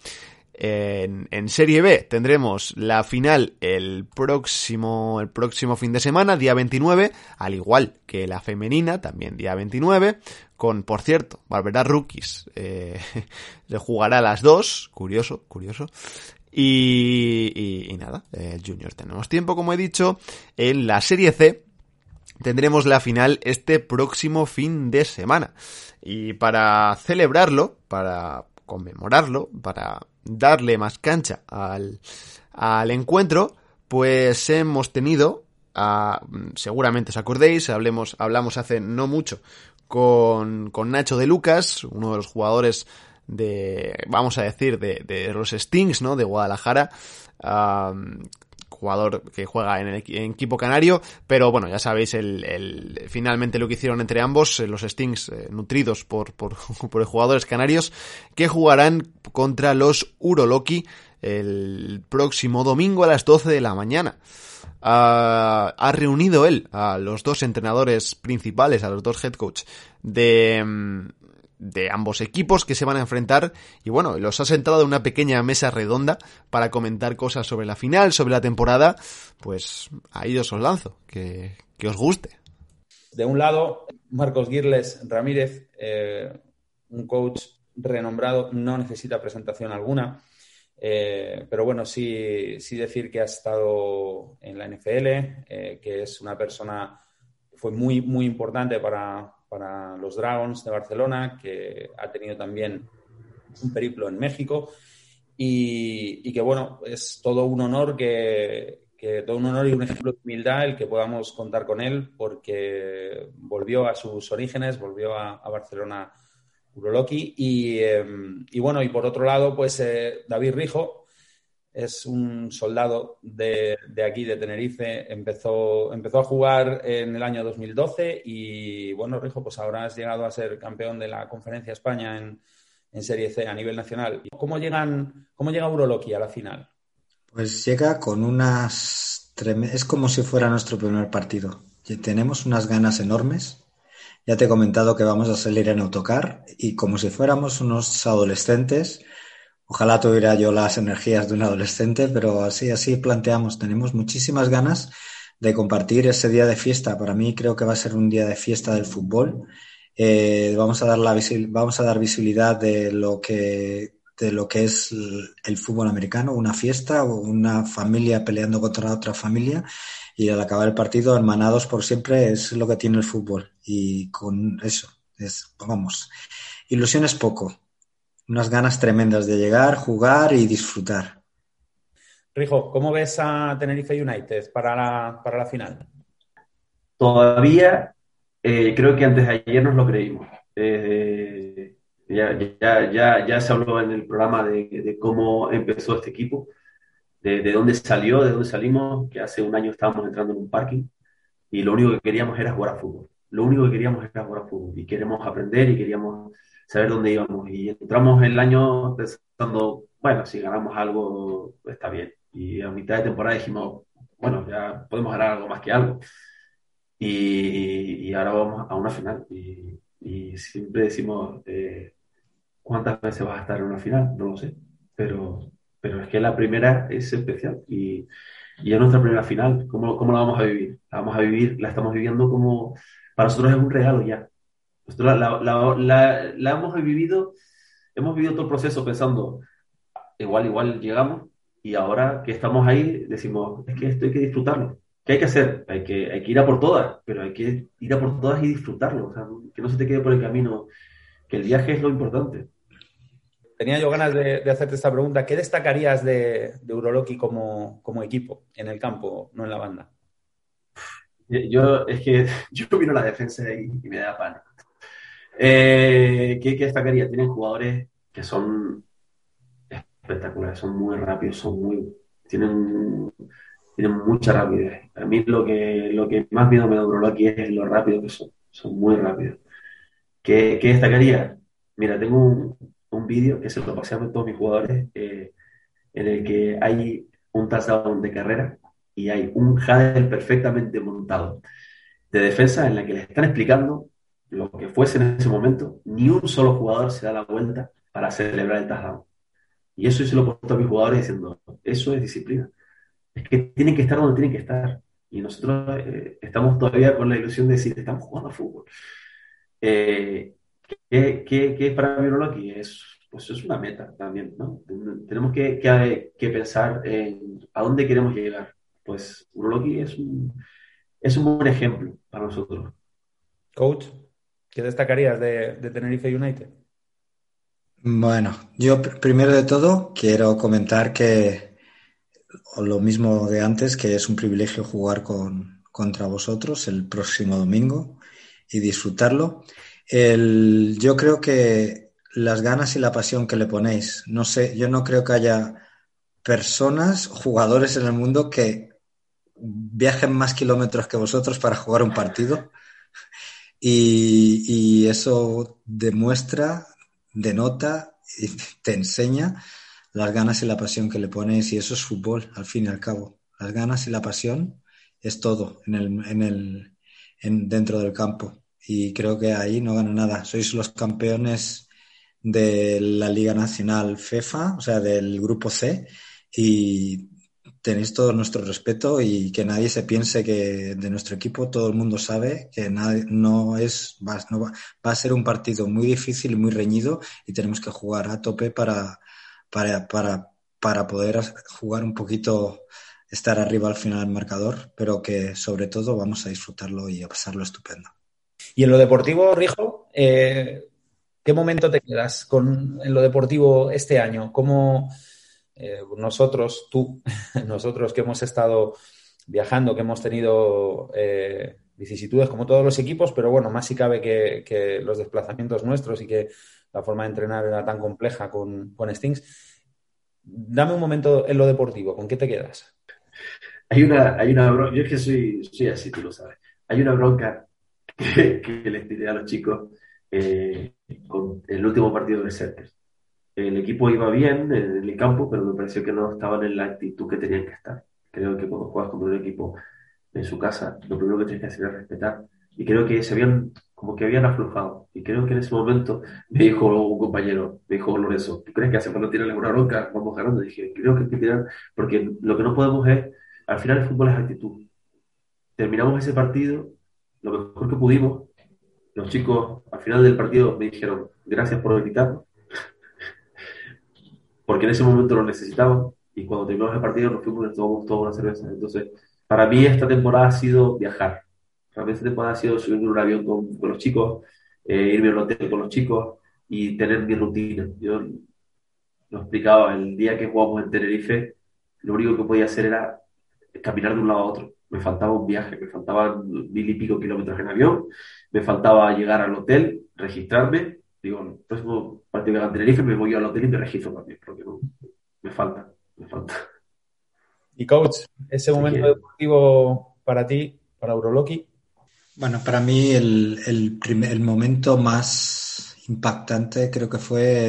Speaker 1: En Serie B tendremos la final el próximo fin de semana, día 29, al igual que la femenina, también día 29, con, por cierto, Barbera Rookies le jugará a las 2, curioso. Y nada, Junior tenemos tiempo, como he dicho. En la Serie C tendremos la final este próximo fin de semana. Y para celebrarlo, para conmemorarlo, para darle más cancha al encuentro, pues hemos tenido, seguramente os acordéis, hablamos hace no mucho con Nacho de Lucas, uno de los jugadores de los Stings, ¿no? De Guadalajara, jugador que juega en equipo canario, pero ya sabéis finalmente lo que hicieron entre ambos, los Stings, nutridos por jugadores canarios, que jugarán contra los Uroloki el próximo domingo a las 12 de la mañana. Ha reunido él a los dos entrenadores principales, a los dos head coach de de ambos equipos que se van a enfrentar y bueno, los has sentado en una pequeña mesa redonda para comentar cosas sobre la final, sobre la temporada. Pues ahí os lanzo, que os guste.
Speaker 3: De un lado, Marcos Girles Ramírez, un coach renombrado, no necesita presentación alguna, pero bueno, sí decir que ha estado en la NFL, que es una persona que fue muy, muy importante para los Dragons de Barcelona, que ha tenido también un periplo en México y que bueno, es todo un honor todo un honor y un ejemplo de humildad el que podamos contar con él, porque volvió a sus orígenes, volvió a Barcelona Uroloki y bueno, y por otro lado, pues David Rijo es un soldado de aquí, de Tenerife. Empezó a jugar en el año 2012 y bueno, Rijo, pues ahora has llegado a ser campeón de la Conferencia España en Serie C a nivel nacional. ¿Cómo llega Uroloki a la final?
Speaker 4: Pues llega con es como si fuera nuestro primer partido. Tenemos unas ganas enormes. Ya te he comentado que vamos a salir en autocar y como si fuéramos unos adolescentes. Ojalá tuviera yo las energías de un adolescente, pero así planteamos. Tenemos muchísimas ganas de compartir ese día de fiesta. Para mí creo que va a ser un día de fiesta del fútbol. Vamos a dar visibilidad de lo que es el fútbol americano, una fiesta o una familia peleando contra otra familia y al acabar el partido hermanados por siempre. Es lo que tiene el fútbol y con eso ilusión es poco. Unas ganas tremendas de llegar, jugar y disfrutar.
Speaker 3: Rijo, ¿cómo ves a Tenerife United para la final?
Speaker 5: Todavía creo que antes de ayer nos lo creímos. Ya se habló en el programa de cómo empezó este equipo, de dónde salió, de dónde salimos, que hace un año estábamos entrando en un parking y lo único que queríamos era jugar a fútbol. Lo único que queríamos era jugar a fútbol y queremos aprender y queríamos saber dónde íbamos. Y entramos el año pensando, bueno, si ganamos algo está bien. Y a mitad de temporada dijimos, bueno, ya podemos ganar algo más que algo. Y ahora vamos a una final. Y siempre decimos, ¿cuántas veces vas a estar en una final? No lo sé. Pero es que la primera es especial. Y es nuestra primera final. ¿Cómo la vamos a vivir? La estamos viviendo como... Para nosotros es un regalo ya. Nosotros la hemos vivido todo el proceso pensando, igual llegamos, y ahora que estamos ahí decimos, es que esto hay que disfrutarlo. ¿Qué hay que hacer? Hay que ir a por todas, pero hay que ir a por todas y disfrutarlo. O sea, que no se te quede por el camino, que el viaje es lo importante.
Speaker 3: Tenía yo ganas de hacerte esta pregunta. ¿Qué destacarías de Uroloki como equipo en el campo, no en la banda?
Speaker 5: Yo miro la defensa y me da pánico. ¿Qué destacaría? Tienen jugadores que son espectaculares, son muy rápidos, tienen mucha rapidez. A mí lo que más miedo me da Uroloki es lo rápido que son muy rápidos. ¿Qué destacaría? Mira, tengo un vídeo que se lo pasé a todos mis jugadores, en el que hay un touchdown de carrera y hay un huddle perfectamente montado de defensa en la que les están explicando lo que fuese en ese momento. Ni un solo jugador se da la vuelta para celebrar el touchdown. Y eso yo se lo he puesto a mis jugadores diciendo, eso es disciplina. Es que tienen que estar donde tienen que estar. Y nosotros estamos todavía con la ilusión de decir, estamos jugando a fútbol. ¿Qué es para mí Uroloki? Pues es una meta también, ¿no? Tenemos que pensar en a dónde queremos llegar. Pues Uroloki es un buen ejemplo para nosotros.
Speaker 3: Coach, ¿qué destacarías de Tenerife United?
Speaker 4: Bueno, yo primero de todo quiero comentar que lo mismo de antes, que es un privilegio jugar contra vosotros el próximo domingo y disfrutarlo. Yo creo que las ganas y la pasión que le ponéis, no sé, yo no creo que haya personas, jugadores en el mundo que viajen más kilómetros que vosotros para jugar un partido y eso demuestra, denota y te enseña las ganas y la pasión que le ponéis, y eso es fútbol al fin y al cabo. Las ganas y la pasión es todo dentro del campo. y creo que ahí no gana nada. Sois los campeones de la Liga Nacional FEFA, o sea, del Grupo C, y tenéis todo nuestro respeto y que nadie se piense que de nuestro equipo todo el mundo sabe que va a ser un partido muy difícil y muy reñido y tenemos que jugar a tope para, para poder jugar un poquito, estar arriba al final del marcador, pero que sobre todo vamos a disfrutarlo y a pasarlo estupendo.
Speaker 3: Y en lo deportivo, Rijo, ¿qué momento te quedas en lo deportivo este año? ¿Cómo nosotros que hemos estado viajando, que hemos tenido vicisitudes como todos los equipos, pero bueno, más si cabe que los desplazamientos nuestros y que la forma de entrenar era tan compleja con Stings? Dame un momento en lo deportivo, ¿con qué te quedas?
Speaker 5: Hay una bronca, yo es que soy así, tú lo sabes. Hay una bronca que les tiré a los chicos con el último partido de Certes. El equipo iba bien en el campo, pero me pareció que no estaban en la actitud que tenían que estar. Creo que cuando juegas con un equipo en su casa, lo primero que tienes que hacer es respetar. Y creo que como que habían aflojado. Y creo que en ese momento me dijo un compañero, me dijo Lorenzo, ¿tú crees que hace falta tirarle una bronca? Vamos ganando. Y dije, creo que hay que tirar, porque lo que no podemos al final el fútbol es actitud. Terminamos ese partido lo mejor que pudimos. Los chicos al final del partido me dijeron, gracias por gritarnos, porque en ese momento lo necesitaban. Y cuando terminamos el partido nos fuimos y nos tomamos toda una cerveza. Entonces, para mí esta temporada ha sido viajar. Realmente esta temporada ha sido subirme en un avión con los chicos, irme al hotel con los chicos y tener mi rutina. Yo lo explicaba, el día que jugamos en Tenerife, lo único que podía hacer era caminar de un lado a otro. Me faltaba un viaje, me faltaban 1000 y pico kilómetros en avión, me faltaba llegar al hotel, registrarme. Digo, el próximo partido que haga en Tenerife me voy al hotel y me registro también, porque no, me falta, me falta.
Speaker 3: Y coach, ese
Speaker 5: Así
Speaker 3: momento
Speaker 5: que
Speaker 3: deportivo para ti, para Uroloki.
Speaker 4: Bueno, para mí el momento más impactante creo que fue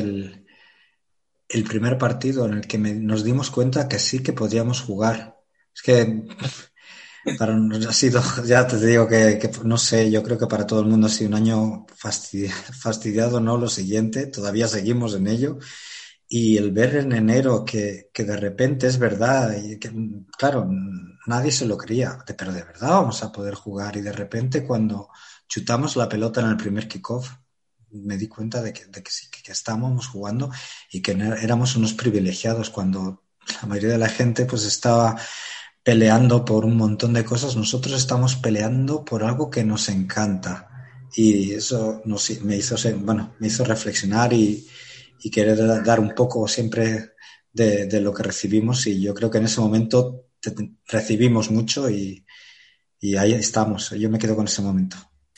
Speaker 4: el primer partido en el que nos dimos cuenta que sí que podíamos jugar. Es que para nos ha sido, ya te digo que no sé, yo creo que para todo el mundo ha sido un año fastidiado, ¿no? Lo siguiente, todavía seguimos en ello. Y el ver en enero que de repente es verdad, y que, claro, nadie se lo creía, pero de verdad vamos a poder jugar. Y de repente cuando chutamos la pelota en el primer kickoff, me di cuenta de que sí, que estábamos jugando y que éramos unos privilegiados cuando la mayoría de la gente pues estaba peleando por un montón de cosas. Nosotros estamos peleando por algo que nos encanta. Y eso me hizo reflexionar y querer dar un poco siempre de lo que recibimos, y yo creo que en ese momento recibimos mucho y ahí estamos. Yo me quedo con ese momento.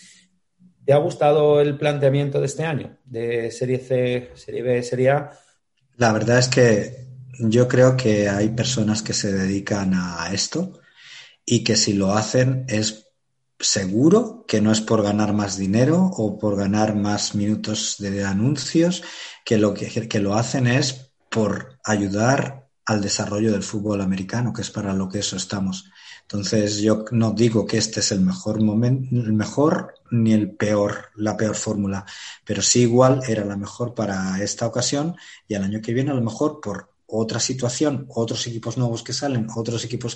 Speaker 3: ¿Te ha gustado el planteamiento de este año? De Serie C, Serie B, Serie A.
Speaker 4: La verdad es que yo creo que hay personas que se dedican a esto y que si lo hacen es seguro que no es por ganar más dinero o por ganar más minutos de anuncios, que lo hacen es por ayudar al desarrollo del fútbol americano, que es para lo que eso estamos. Entonces yo no digo que este es el mejor momento, el mejor ni la peor fórmula, pero sí igual era la mejor para esta ocasión, y el año que viene a lo mejor por otra situación, otros equipos nuevos que salen, otros equipos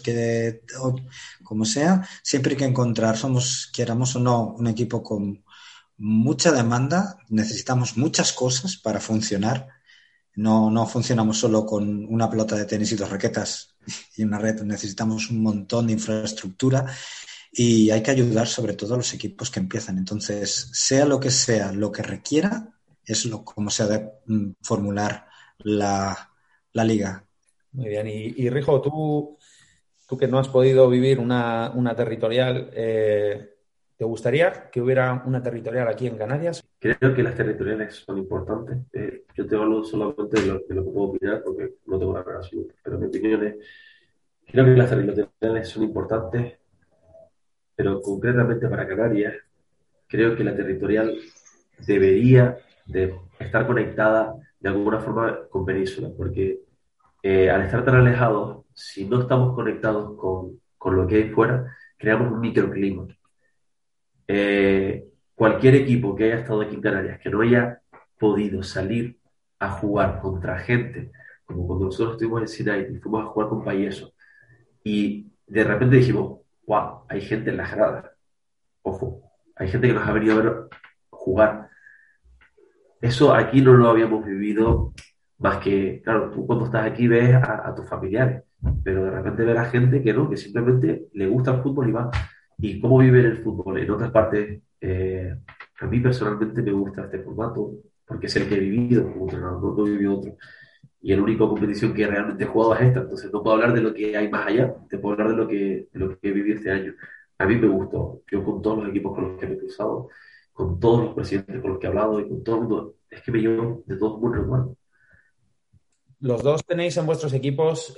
Speaker 4: como sea, siempre hay que encontrar, queramos o no, un equipo con mucha demanda, necesitamos muchas cosas para funcionar. No funcionamos solo con una pelota de tenis y 2 raquetas y una red, necesitamos un montón de infraestructura y hay que ayudar sobre todo a los equipos que empiezan. Entonces, sea lo que requiera, es como se ha de formular la liga.
Speaker 3: Muy bien. Y Rijo, tú que no has podido vivir una territorial, ¿te gustaría que hubiera una territorial aquí en Canarias?
Speaker 5: creo que las territoriales son importantes. Yo te hablo solamente de lo que puedo opinar porque no tengo una relación, pero mi opinión es, creo que las territoriales son importantes, pero concretamente para Canarias, creo que la territorial debería de estar conectada de alguna forma con Península, porque al estar tan alejados, si no estamos conectados con lo que hay fuera, creamos un microclima. cualquier equipo que haya estado aquí en Canarias que no haya podido salir a jugar contra gente, como cuando nosotros estuvimos en Sinai y fuimos a jugar con Payeso, y de repente dijimos, wow, hay gente en las gradas, ojo, hay gente que nos ha venido a ver jugar. Eso aquí no lo habíamos vivido más que, claro, tú cuando estás aquí ves a tus familiares, pero de repente ver a gente que no, que simplemente le gusta el fútbol y va. ¿Y cómo viven el fútbol? En otras partes, a mí personalmente me gusta este formato porque es el que he vivido como entrenador, no he vivido otro. Y la única competición que realmente he jugado es esta, entonces no puedo hablar de lo que hay más allá, te puedo hablar de lo que he vivido este año. A mí me gustó, yo con todos los equipos con los que me he cruzado, con todos los presidentes con los que he hablado y con todo el mundo, es que me llevo de todo un buen recuerdo.
Speaker 3: Los dos tenéis en vuestros equipos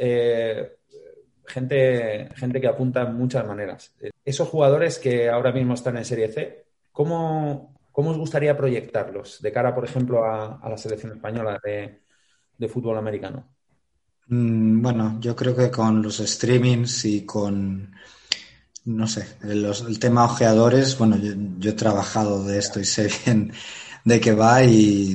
Speaker 3: gente que apunta en muchas maneras. Esos jugadores que ahora mismo están en Serie C, ¿cómo os gustaría proyectarlos de cara, por ejemplo, a la selección española de fútbol americano?
Speaker 4: Bueno, yo creo que con los streamings y con, no sé, el tema ojeadores, bueno, yo he trabajado de esto y sé bien de qué va y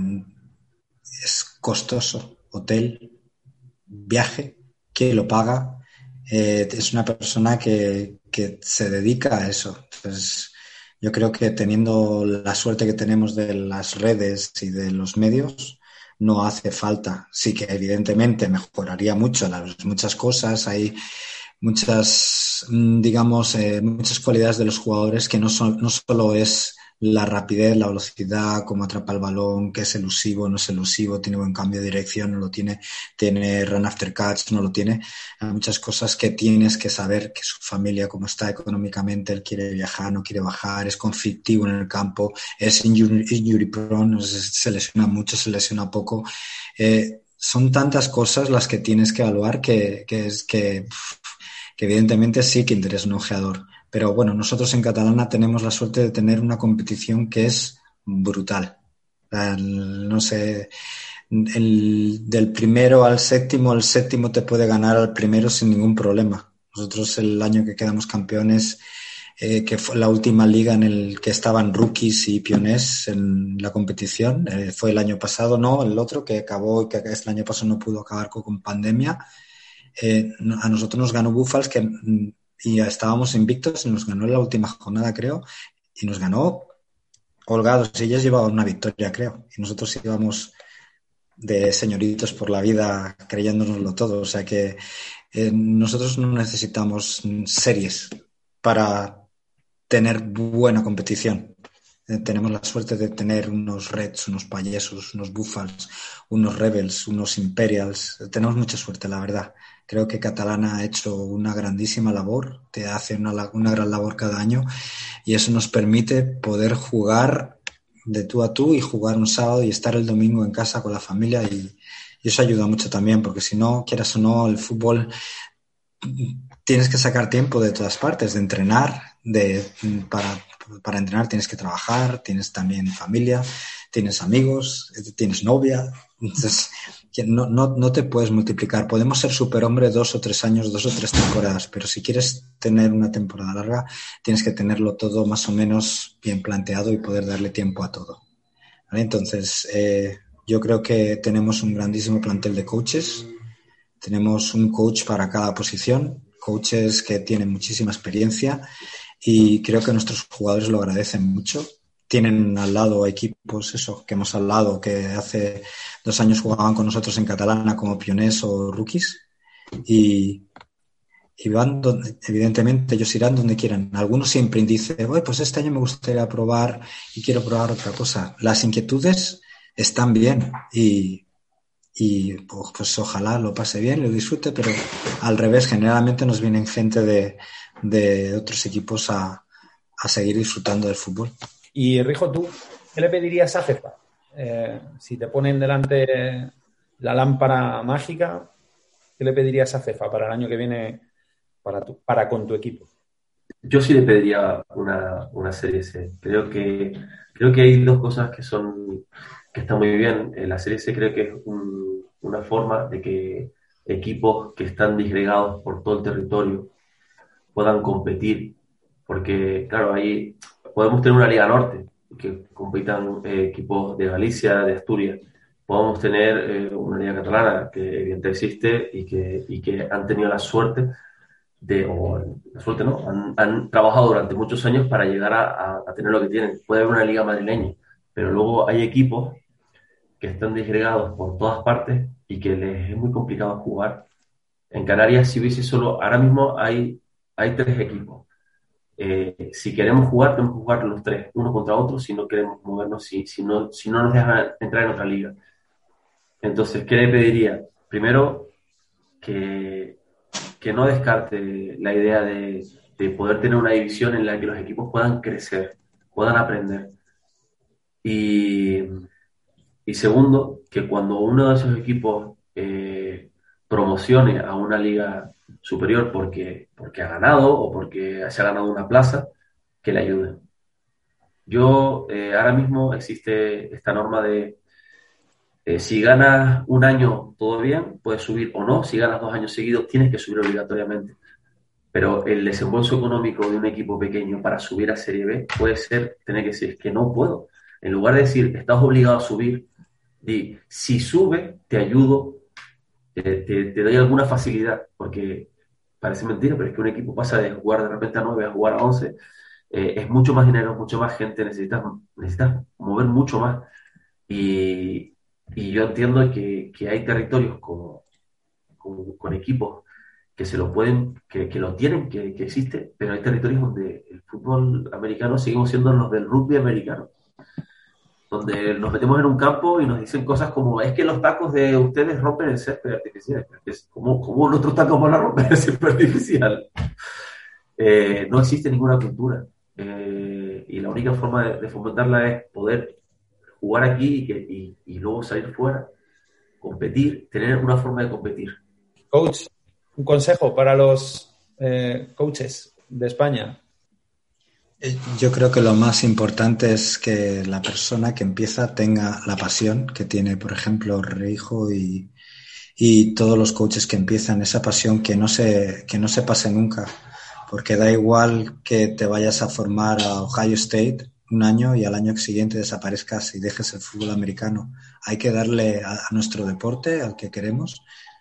Speaker 4: es costoso. Hotel, viaje, ¿quién lo paga? Es una persona que se dedica a eso. Entonces, yo creo que teniendo la suerte que tenemos de las redes y de los medios, no hace falta. Sí que evidentemente mejoraría mucho muchas cosas. Hay muchas, digamos, muchas cualidades de los jugadores que no solo es la rapidez, la velocidad, cómo atrapa el balón, que es elusivo, no es elusivo, tiene buen cambio de dirección, no lo tiene, tiene run after catch, no lo tiene. Hay muchas cosas que tienes que saber, que su familia, cómo está económicamente, él quiere viajar, no quiere bajar, es conflictivo en el campo, es injury prone, se lesiona mucho, se lesiona poco. Son tantas cosas las que tienes que evaluar que evidentemente sí que interesa un ojeador. Pero bueno, nosotros en Catalana tenemos la suerte de tener una competición que es brutal. No sé, del primero al séptimo, el séptimo te puede ganar al primero sin ningún problema. Nosotros el año que quedamos campeones, que fue la última liga en el que estaban rookies y pionés en la competición, fue el año pasado, no, el otro que acabó, que el año pasado no pudo acabar con pandemia. A nosotros nos ganó Búfals y ya estábamos invictos y nos ganó en la última jornada, creo, y nos ganó holgados. Ellos llevaban una victoria, creo, y nosotros íbamos de señoritos por la vida creyéndonoslo todo. O sea que nosotros no necesitamos series para tener buena competición. Tenemos la suerte de tener unos Reds, unos Payesos, unos Búfals, unos Rebels, unos Imperials. Tenemos mucha suerte, la verdad. Creo que Catalana ha hecho una grandísima labor, te hace una gran labor cada año y eso nos permite poder jugar de tú a tú y jugar un sábado y estar el domingo en casa con la familia y eso ayuda mucho también porque si no, quieras o no, el fútbol tienes que sacar tiempo de todas partes, de entrenar, para entrenar tienes que trabajar, tienes también familia, tienes amigos, tienes novia, entonces no te puedes multiplicar. Podemos ser superhombre 2 o 3 años, 2 o 3 temporadas, pero si quieres tener una temporada larga, tienes que tenerlo todo más o menos bien planteado y poder darle tiempo a todo. ¿Vale? Entonces, yo creo que tenemos un grandísimo plantel de coaches. Tenemos un coach para cada posición, coaches que tienen muchísima experiencia y creo que nuestros jugadores lo agradecen mucho. Tienen al lado equipos, eso, que hemos hablado, que hace 2 años jugaban con nosotros en Catalana como pionés o rookies y van evidentemente ellos irán donde quieran. Algunos siempre dicen, pues este año me gustaría probar y quiero probar otra cosa. Las inquietudes están bien y pues ojalá lo pase bien, lo disfrute, pero al revés, generalmente nos vienen gente de otros equipos a seguir disfrutando del fútbol.
Speaker 3: Y Rijo, ¿tú qué le pedirías a FIFA? Si te ponen delante la lámpara mágica, ¿qué le pedirías a FIFA para el año que viene para con tu equipo?
Speaker 5: Yo sí le pediría una serie C. Creo que hay dos cosas que están muy bien. La serie C creo que es una forma de que equipos que están disgregados por todo el territorio puedan competir. Porque, claro, ahí podemos tener una Liga Norte, que compitan equipos de Galicia, de Asturias. Podemos tener una Liga Catalana, que evidentemente existe y que han tenido la suerte o la suerte no, han trabajado durante muchos años para llegar a tener lo que tienen. Puede haber una liga madrileña, pero luego hay equipos que están disgregados por todas partes y que les es muy complicado jugar. En Canarias, si hubiese solo, ahora mismo hay 3 equipos. Si queremos jugar, tenemos que jugar los 3, uno contra otro, si no queremos movernos, si no nos dejan entrar en otra liga. Entonces, ¿qué le pediría? Primero, que no descarte la idea de poder tener una división en la que los equipos puedan crecer, puedan aprender. Y, y segundo, que cuando uno de esos equipos promocione a una liga superior porque ha ganado o porque se ha ganado una plaza, que le ayuden. Ahora mismo existe esta norma de si ganas un año, todo bien, puedes subir o no. Si ganas 2 años seguidos, tienes que subir obligatoriamente. Pero el desembolso económico de un equipo pequeño para subir a Serie B puede ser tener que decir, es que no puedo. En lugar de decir, estás obligado a subir, di, si sube, te ayudo, te doy alguna facilidad, porque parece mentira, pero es que un equipo pasa de jugar de repente a 9 a jugar a 11, es mucho más dinero, mucho más gente, necesitas mover mucho más. Y, y yo entiendo que hay territorios con equipos que se lo pueden, que lo tienen, que existe, pero hay territorios donde el fútbol americano seguimos siendo los del rugby americano, donde nos metemos en un campo y nos dicen cosas como, es que los tacos de ustedes rompen el césped artificial. ¿Cómo nuestros tacos van a romper el césped artificial? No existe ninguna cultura. Y la única forma de fomentarla es poder jugar aquí y luego salir fuera, competir, tener una forma de competir.
Speaker 3: Coach, un consejo para los coaches de España.
Speaker 4: Yo creo que lo más importante es que la persona que empieza tenga la pasión que tiene, por ejemplo, Rijo y todos los coaches que empiezan, esa pasión que no se pase nunca, porque da igual que te vayas a formar a Ohio State un año y al año siguiente desaparezcas y dejes el fútbol americano. Hay que darle a nuestro deporte, al que queremos,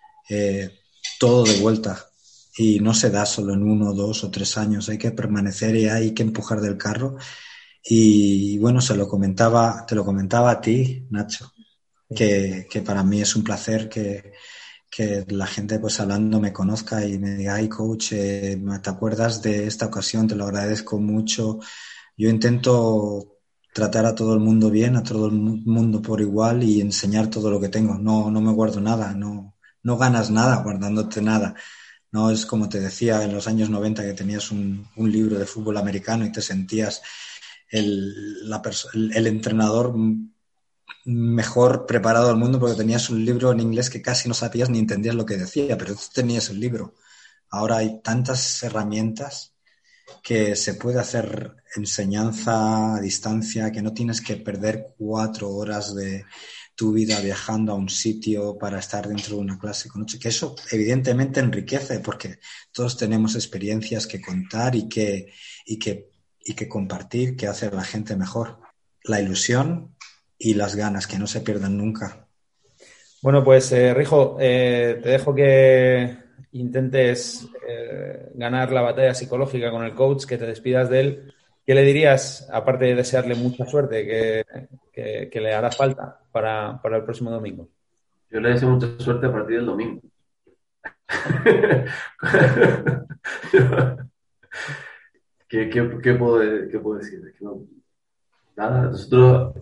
Speaker 4: todo de vuelta. Y no se da solo en 1, 2 o 3 años, hay que permanecer y hay que empujar del carro. Y bueno, te lo comentaba a ti, Nacho, que para mí es un placer que la gente pues hablando me conozca y me diga, ay coach, ¿te acuerdas de esta ocasión? Te lo agradezco mucho. Yo intento tratar a todo el mundo bien, a todo el mundo por igual y enseñar todo lo que tengo. No me guardo nada, no ganas nada guardándote nada. No es como te decía en los años 90 que tenías un libro de fútbol americano y te sentías el entrenador mejor preparado del mundo porque tenías un libro en inglés que casi no sabías ni entendías lo que decía, pero tú tenías el libro. Ahora hay tantas herramientas que se puede hacer enseñanza a distancia, que no tienes que perder 4 horas de tu vida viajando a un sitio para estar dentro de una clase con otro, que eso evidentemente enriquece porque todos tenemos experiencias que contar y que compartir, que hace a la gente mejor. La ilusión y las ganas, que no se pierdan nunca.
Speaker 3: Bueno, pues Rijo, te dejo que intentes ganar la batalla psicológica con el coach, que te despidas de él. ¿Qué le dirías, aparte de desearle mucha suerte, que le hará falta para el próximo domingo?
Speaker 5: Yo le deseo mucha suerte a partir del domingo. ¿Qué puedo decir? No, nada, nosotros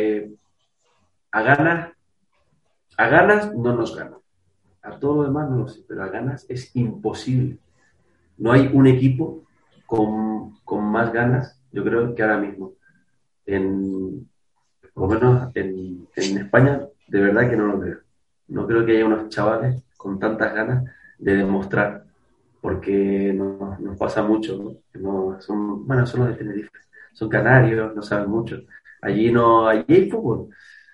Speaker 5: a ganas no nos ganan. A todo lo demás no lo sé, pero a ganas es imposible. No hay un equipo con más ganas, yo creo, que ahora mismo. Por lo menos en España, de verdad que no lo creo. No creo que haya unos chavales con tantas ganas de demostrar, porque nos pasa mucho, ¿no? Son los de Tenerife, son canarios, no saben mucho. Allí hay fútbol.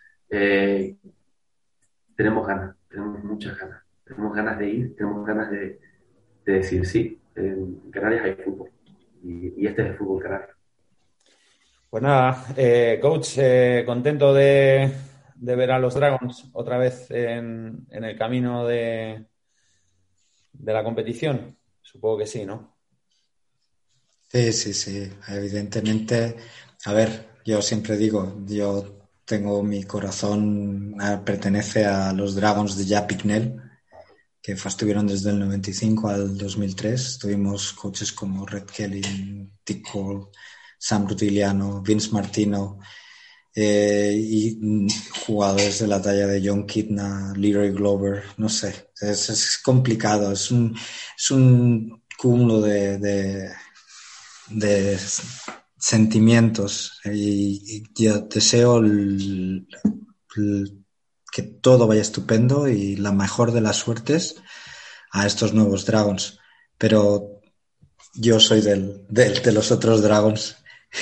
Speaker 5: Tenemos ganas, tenemos muchas ganas. Tenemos ganas de ir, tenemos ganas de decir sí, en Canarias hay fútbol. Y este es el fútbol canario.
Speaker 3: Pues nada, coach, contento de ver a los Dragons otra vez en el camino de la competición. Supongo que sí, ¿no?
Speaker 4: Sí. Evidentemente, a ver, yo siempre digo, yo tengo mi corazón, pertenece a los Dragons de Jack Picknell, que estuvieron desde el 95 al 2003. Tuvimos coaches como Red Kelly, Dick Cole, Sam Rutiliano, Vince Martino, y jugadores de la talla de John Kitna, Leroy Glover, no sé, es complicado, es un cúmulo de sentimientos, y yo deseo que todo vaya estupendo y la mejor de las suertes a estos nuevos Dragons, pero yo soy de los otros Dragons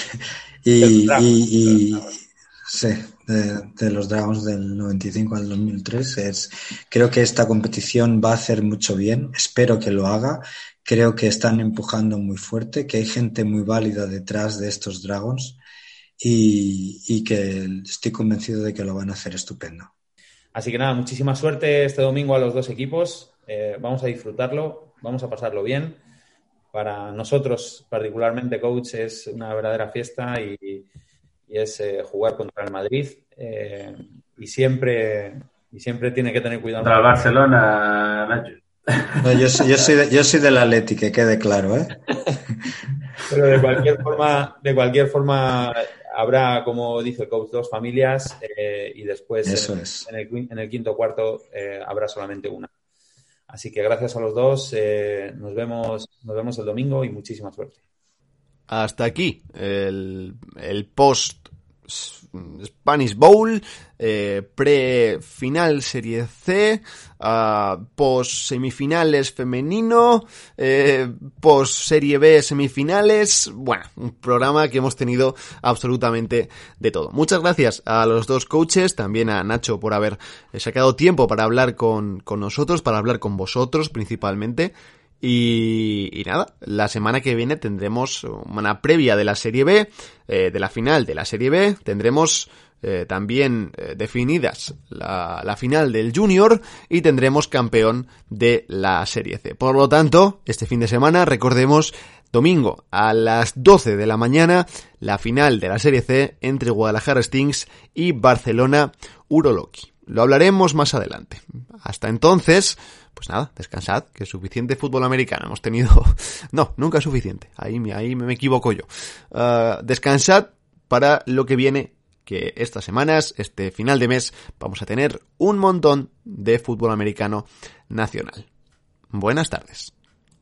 Speaker 4: y sí, de los Dragons del 95 al 2003. Creo que esta competición va a hacer mucho bien, espero que lo haga. Creo que están empujando muy fuerte, que hay gente muy válida detrás de estos Dragons y que estoy convencido de que lo van a hacer estupendo.
Speaker 3: Así que nada, muchísima suerte este domingo a los dos equipos. Vamos a disfrutarlo, vamos a pasarlo bien. Para nosotros, particularmente, coach, es una verdadera fiesta y es jugar contra el Madrid. Y siempre tiene que tener cuidado.
Speaker 5: Contra el Barcelona, Nacho.
Speaker 4: No, yo soy del Atleti, que quede claro, ¿eh?
Speaker 3: Pero de cualquier forma habrá, como dice el coach, dos familias y después
Speaker 4: Eso es.
Speaker 3: en el quinto cuarto habrá solamente una. Así que gracias a los dos, nos vemos el domingo y muchísima suerte.
Speaker 1: Hasta aquí el post Spanish Bowl, pre-final Serie C, post semifinales femenino, post Serie B semifinales. Bueno, un programa que hemos tenido absolutamente de todo. Muchas gracias a los dos coaches, también a Nacho por haber sacado tiempo para hablar con nosotros, para hablar con vosotros principalmente. Y nada, la semana que viene tendremos una previa de la Serie B, de la final de la Serie B. Tendremos también definidas la final del Junior y tendremos campeón de la Serie C. Por lo tanto, este fin de semana, recordemos, domingo a las 12 de la mañana, la final de la Serie C entre Guadalajara Stings y Barcelona Uroloki. Lo hablaremos más adelante. Hasta entonces, pues nada, descansad, que es suficiente fútbol americano hemos tenido. No, nunca es suficiente. Ahí me equivoco yo. Descansad para lo que viene, que estas semanas, este final de mes, vamos a tener un montón de fútbol americano nacional. Buenas tardes.